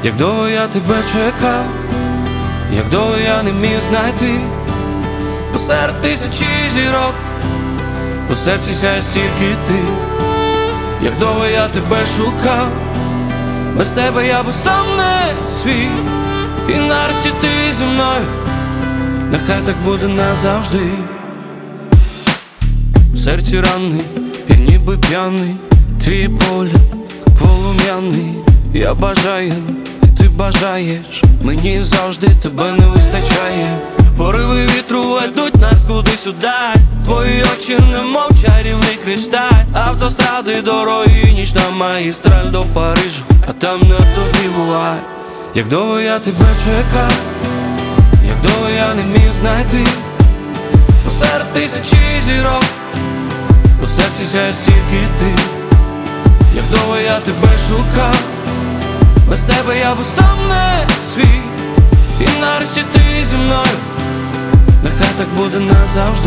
Як довго я тебе чекав, як довго я не міг знайти посеред тисячі зірок, у серці сяєш тільки ти. Як довго я тебе шукав, без тебе я був сам не свій. І нарешті ти зі мною, нехай так буде назавжди. В серці рани, я ніби п'яний, твій погляд полум'яний. Я бажаю, і ти бажаєш, мені завжди тебе не вистачає. Пориви вітру ведуть нас кудись удаль, твої очі немов чарівний кришталь. Автостради, дороги, нічна магістраль до Парижу, а там не тобі буває. Як довго я тебе чекав, як довго я не міг знайти посеред тисячі зірок, у серці сяєш тільки ти. Як довго я тебе шукав, без тебе я був сам не свій. І нарешті ти зі мною, нехай так буде назавжди.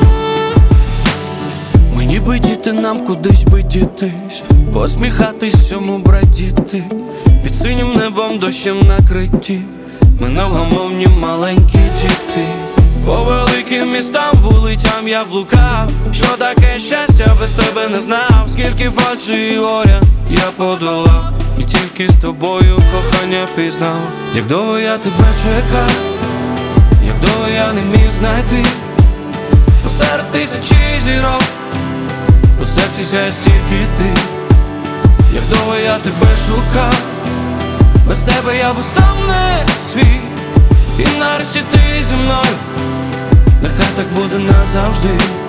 Мені би діти, нам кудись би дітись, посміхатись всьому брадіти, під синім небом дощем накриті, ми невгамовні маленькі діти. По великим містам, вулицям я блукав, що таке щастя без тебе не знав. Скільки фальші і горя я подолав, і тільки з тобою кохання пізнав. Як довго я тебе чекав, як довго я не міг знайти посеред тисячі зірок, у серці сяєш тільки ти. Як довго я тебе шукав, без тебе я був сам не свій. І нарешті ти зі мною, нехай так буде назавжди.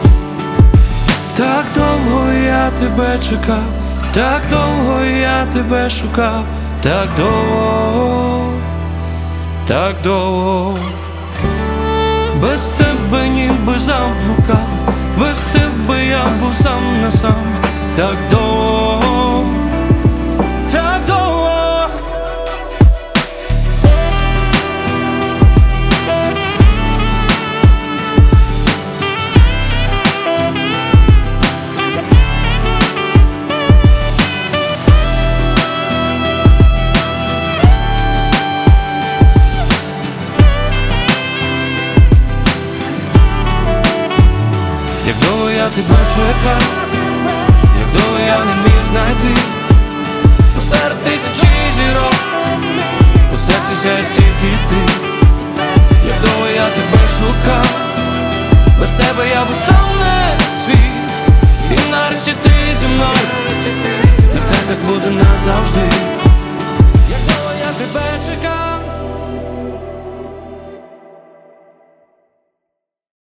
Так довго я тебе чекав, так довго я тебе шукав, так довго, так довго. Без тебе ніби заблукав, без тебе я був сам на сам. Так довго, так довго. Як довго я тебе чекав, як довго я не міг знайти посеред тисячі зірок, у серці сяєш тільки ти. Як довго я тебе шукав, без тебе я був сам не свій. І нарешті ти зі мною, нехай так буде назавжди.